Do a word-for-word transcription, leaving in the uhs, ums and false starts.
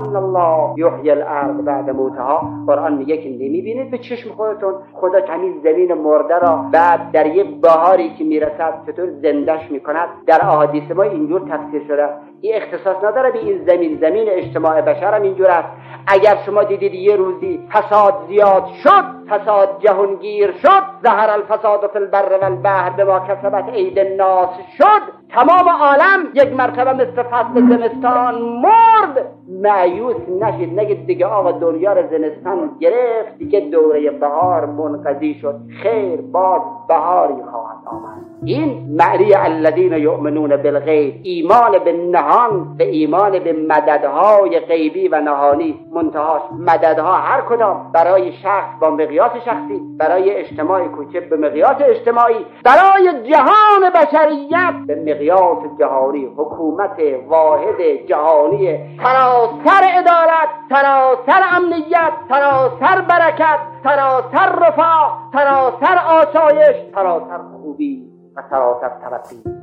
ان الله یحیی الارض بعد موتها. قرآن میگه که نمیبینید به چشم خودتون خدا همین زمین مرده را بعد در یک بهاری که میرسد چطور زندش میکند؟ در احادیث ما اینجور تفسیر شده. این اختصاص نداره به این زمین، زمین اجتماع بشر هم اینجور است. اگر شما دیدید یه روزی فساد زیاد شد، فساد جهانگیر شد، ظهر الفساد فی البر والبحر بما کسبت ایدی الناس شد، تمام عالم یک مرتبه مثل فصل زمستان مرد، مایوس نشید، نگید دیگه آقا دنیا رو زمستان گرفت، دیگه دوره بهار منقضی شد. خیر، باز بهاری خواهد آمد. این معنی الذین یؤمنون بالغیب، ایمان به نهان، به ایمان به مددهای غیبی و نهانی. منتهاش مددها هر کدام برای شخص با مقیاس شخصی، برای اجتماع کوچک به مقیاس اجتماعی، برای جهان بشریت به مقیاس جهانی. حکومت واحد جهانی سراسر عدالت، سراسر امنیت، سراسر برکت، سراسر رفاه، سراسر آسایش، سراسر خوبی و سراسر ترقی.